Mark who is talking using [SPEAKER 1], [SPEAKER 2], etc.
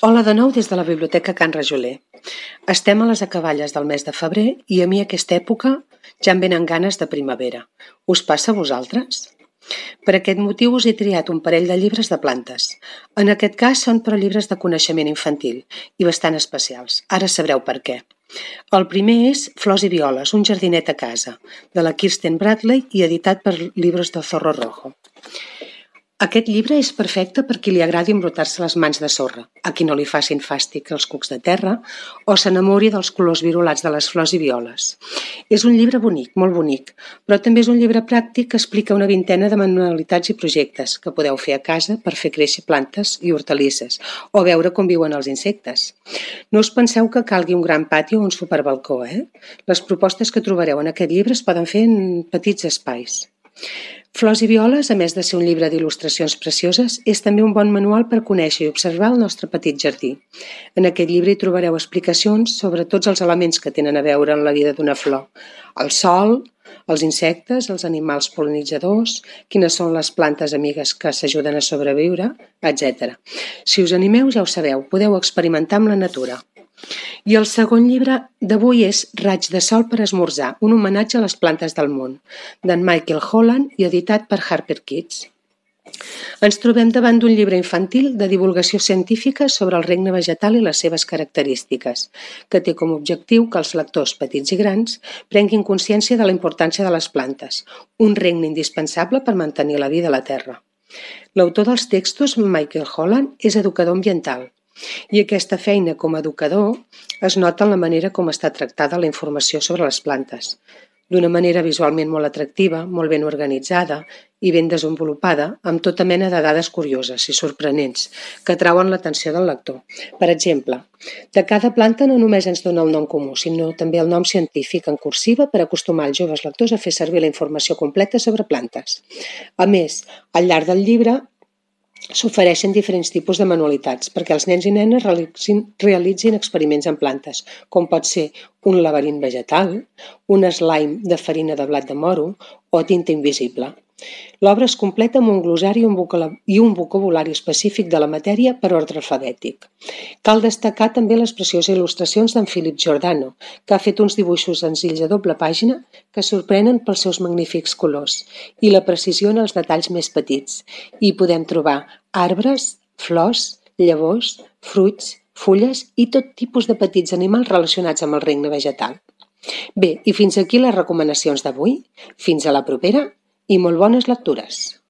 [SPEAKER 1] Hola de nou des de la Biblioteca Can Rajoler. Estem a les acaballes del mes de febrer i a mi aquesta època ja em venen ganes de primavera. Us passa a vosaltres? Per aquest motiu us he triat un parell de llibres de plantes. En aquest cas són per llibres de coneixement infantil i bastant especials. Ara sabreu per què. El primer és Flors i violes, un jardinet a casa, de la Kirsten Bradley i editat per Libros de Zorro Rojo. Aquest llibre és perfecte per qui li agradi embrutar-se les mans de sorra, a qui no li facin fàstic els cucs de terra o s'enamori dels colors virolats de les flors i violes. És un llibre bonic, molt bonic, però també és un llibre pràctic que explica una vintena de manualitats i projectes que podeu fer a casa per fer créixer plantes i hortalisses o veure com viuen els insectes. No us penseu que calgui un gran pati o un superbalcó, Les propostes que trobareu en aquest llibre es poden fer en petits espais. Flors i violes, a més de ser un llibre d'il·lustracions precioses, és també un bon manual per conèixer i observar el nostre petit jardí. En aquest llibre hi trobareu explicacions sobre tots els elements que tenen a veure en la vida d'una flor. El sol, els insectes, els animals pol·linitzadors, quines són les plantes amigues que s'ajuden a sobreviure, etc. Si us animeu, ja ho sabeu, podeu experimentar amb la natura. I el segon llibre d'avui és Raig de sol per esmorzar, un homenatge a les plantes del món, d'en Michael Holland i editat per Harper Kids. Ens trobem davant d'un llibre infantil de divulgació científica sobre el regne vegetal i les seves característiques, que té com a objectiu que els lectors petits i grans prenguin consciència de la importància de les plantes, un regne indispensable per mantenir la vida a la Terra. L'autor dels textos, Michael Holland, és educador ambiental. I aquesta feina com a educador es nota en la manera com està tractada la informació sobre les plantes. D'una manera visualment molt atractiva, molt ben organitzada i ben desenvolupada, amb tota mena de dades curioses i sorprenents que atrauen l'atenció del lector. Per exemple, de cada planta no només ens dona el nom comú, sinó també el nom científic en cursiva per acostumar els joves lectors a fer servir la informació completa sobre plantes. A més, al llarg del llibre s'ofereixen diferents tipus de manualitats perquè els nens i nenes realitzin experiments amb plantes, com pot ser un laberint vegetal, un slime de farina de blat de moro o tinta invisible. L'obra es completa amb un glossari i un vocabulari específic de la matèria per ordre alfabètic. Cal destacar també les precioses il·lustracions d'en Philip Giordano, que ha fet uns dibuixos senzills a doble pàgina que sorprenen pels seus magnífics colors i la precisió en els detalls més petits. Hi podem trobar arbres, flors, llavors, fruits, fulles i tot tipus de petits animals relacionats amb el regne vegetal. Bé, i fins aquí les recomanacions d'avui. Fins a la propera i molt bones lectures!